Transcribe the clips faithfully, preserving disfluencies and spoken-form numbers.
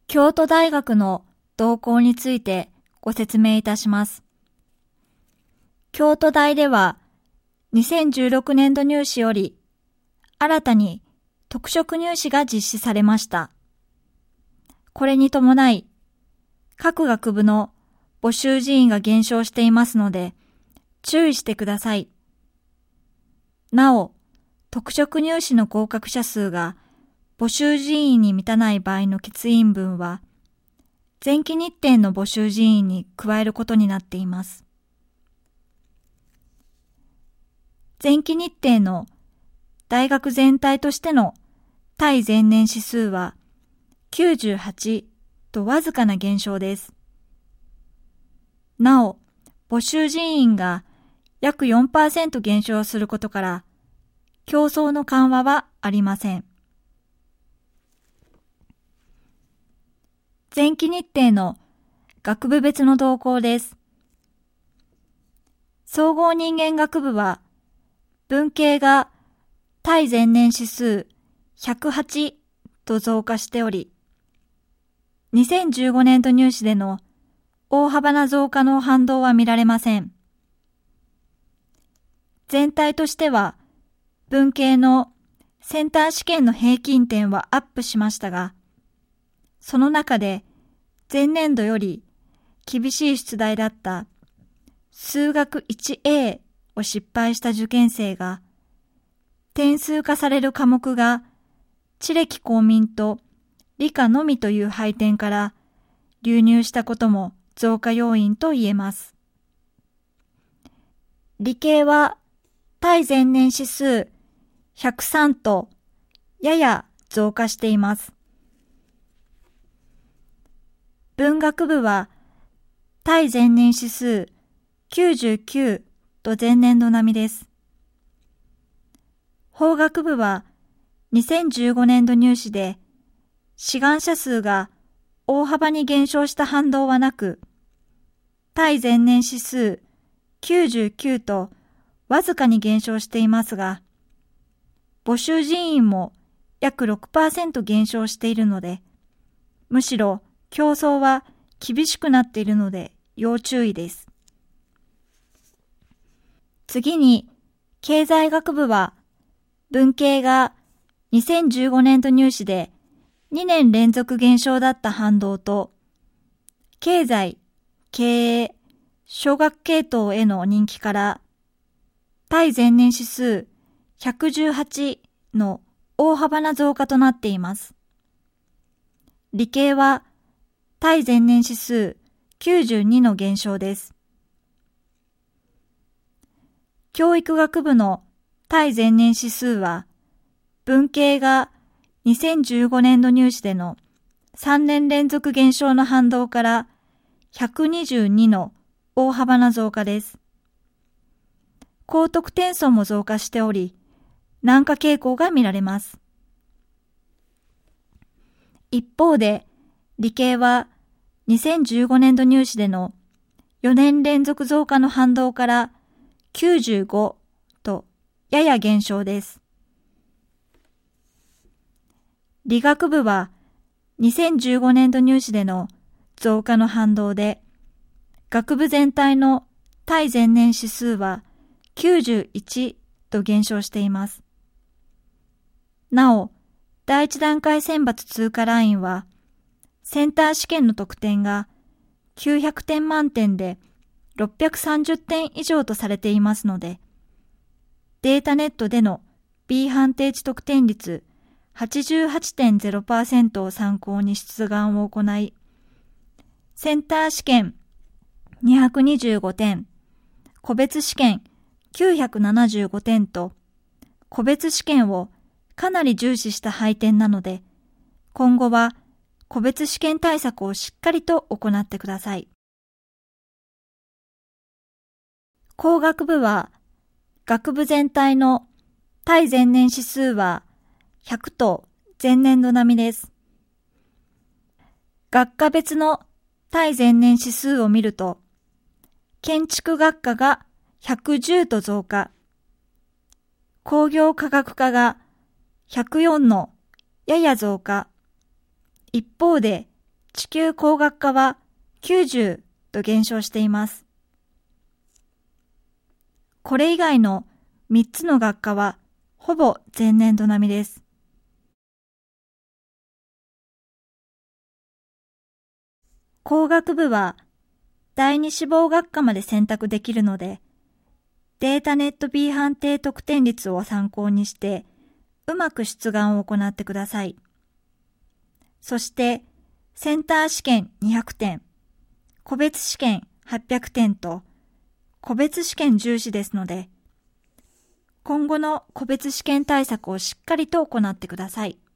京都大学の動向についてご説明いたします。京都大ではにせんじゅうろくねん度入試より新たに特色入試が実施されました。これに伴い各学部の募集人員が減少していますので注意してください。なお、特色入試の合格者数が募集人員に満たない場合の欠員分は前期日程の募集人員に加えることになっています。前期日程の大学全体としての対前年指数はきゅうじゅうはちとわずかな減少です。なお、募集人員が約 よんパーセント 減少することから競争の緩和はありません。前期日程の学部別の動向です。総合人間学部は文系が対前年指数ひゃくはちと増加しており、にせんじゅうごねん度入試での大幅な増加の反動は見られません。全体としては文系のセンター試験の平均点はアップしましたが、その中で前年度より厳しい出題だった数学 いちエー を失敗した受験生が点数化される科目が地歴公民と理科のみという配点から流入したことも増加要因と言えます。理系は対前年指数ひゃくさんとやや増加しています。文学部は対前年指数きゅうじゅうきゅうと前年度並みです。法学部はにせんじゅうごねん度入試で志願者数が大幅に減少した反動はなく、対前年指数きゅうじゅうきゅうとわずかに減少していますが、募集人員も約 ろくパーセント 減少しているので、むしろ競争は厳しくなっているので要注意です。次に、経済学部は文系がにせんじゅうごねん度入試でにねん連続減少だった反動と、経済、経営、商学系統への人気から、対前年指数ひゃくじゅうはちの大幅な増加となっています。理系は対前年指数きゅうじゅうにの減少です。教育学部の対前年指数は、文系がにせんじゅうごねん度入試でのさんねん連続減少の反動からひゃくにじゅうにの大幅な増加です。高得点層も増加しており、軟化傾向が見られます。一方で、理系はにせんじゅうごねん度入試でのよねん連続増加の反動からきゅうじゅうごとやや減少です。理学部はにせんじゅうごねん度入試での増加の反動で、学部全体の対前年指数はきゅうじゅういちと減少しています。なお、第一段階選抜通過ラインは、センター試験の得点がきゅうひゃくてん満点でろっぴゃくさんじゅってん以上とされていますので、データネットでの B 判定値得点率 はちじゅうはちてんゼロパーセント を参考に出願を行い、センター試験にひゃくにじゅうごてん、個別試験きゅうひゃくななじゅうごてんと、個別試験をかなり重視した配点なので、今後は個別試験対策をしっかりと行ってください。工学部は、学部全体の対前年指数はひゃくと前年度並みです。学科別の対前年指数を見ると、建築学科がひゃくじゅうと増加、工業科学科がひゃくよんのやや増加、一方で地球工学科はきゅうじゅうと減少しています。これ以外のみっつの学科はほぼ前年度並みです。工学部は第二志望学科まで選択できるので、データネット B 判定得点率を参考にしてうまく出願を行ってください。そしてセンター試験にひゃくてん、個別試験はっぴゃくてんと個別試験重視ですので、今後の個別試験対策をしっかりと行ってください。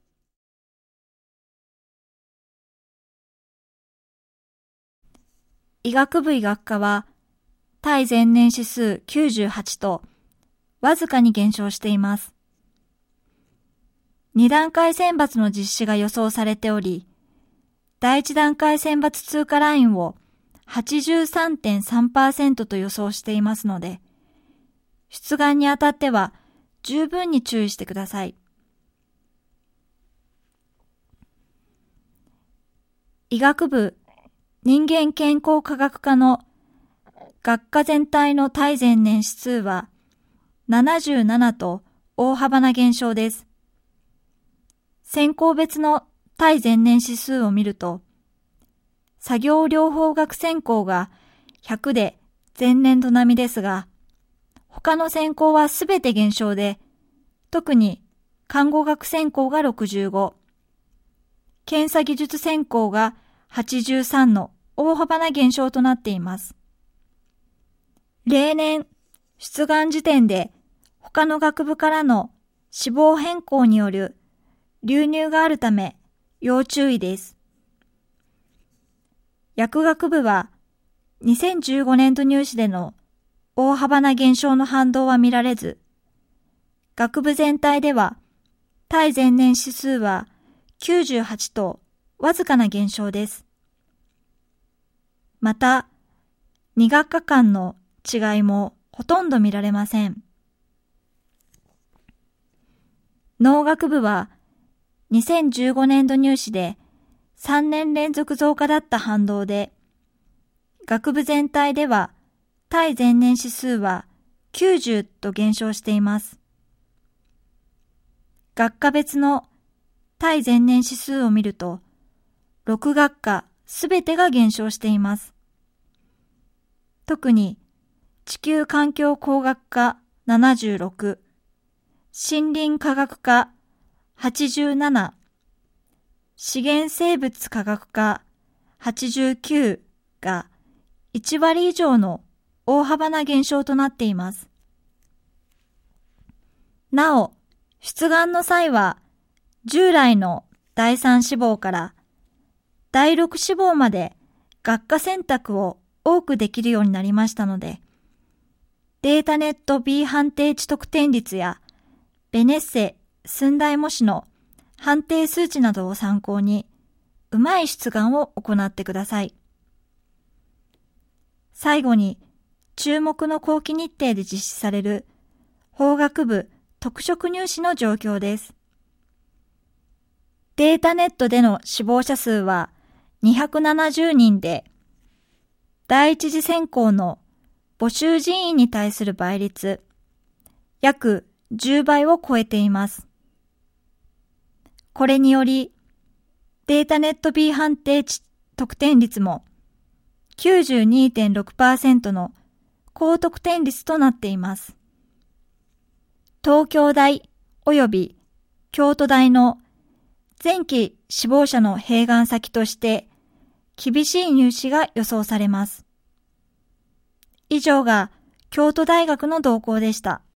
医学部医学科は対前年指数きゅうじゅうはちとわずかに減少しています。に段階選抜の実施が予想されており、だいいち段階選抜通過ラインを はちじゅうさんてんさんパーセント と予想していますので、出願にあたっては十分に注意してください。医学部人間健康科学科の学科全体の対前年指数はななじゅうななと大幅な減少です。専攻別の対前年指数を見ると、作業療法学専攻がひゃくで前年度並みですが、他の専攻はすべて減少で、特に看護学専攻がろくじゅうご、検査技術専攻がはちじゅうさんの大幅な減少となっています。例年、出願時点で他の学部からの志望変更による流入があるため要注意です。薬学部はにせんじゅうごねん度入試での大幅な減少の反動は見られず、学部全体では対前年指数はきゅうじゅうはちとわずかな減少です。また、に学科間の違いもほとんど見られません。農学部はにせんじゅうごねん度入試でさんねん連続増加だった反動で、学部全体では対前年指数はきゅうじゅうと減少しています。学科別の対前年指数を見ると、ろく学科すべてが減少しています。特に地球環境工学科ななじゅうろく、森林科学科はちじゅうなな、資源生物科学科はちじゅうきゅうがいち割以上の大幅な減少となっています。なお、出願の際は従来のだいさん志望からだいろく志望まで学科選択を多くできるようになりましたので、データネット B 判定値得点率やベネッセ寸大模試の判定数値などを参考に、うまい出願を行ってください。最後に、注目の後期日程で実施される法学部特色入試の状況です。データネットでの志望者数はにひゃくななじゅうにんで、第一次選考の募集人員に対する倍率、約じゅうばいを超えています。これにより、データネット B 判定値得点率も きゅうじゅうにてんろくパーセント の高得点率となっています。東京大及び京都大の前期志望者の併願先として厳しい入試が予想されます。以上が京都大学の動向でした。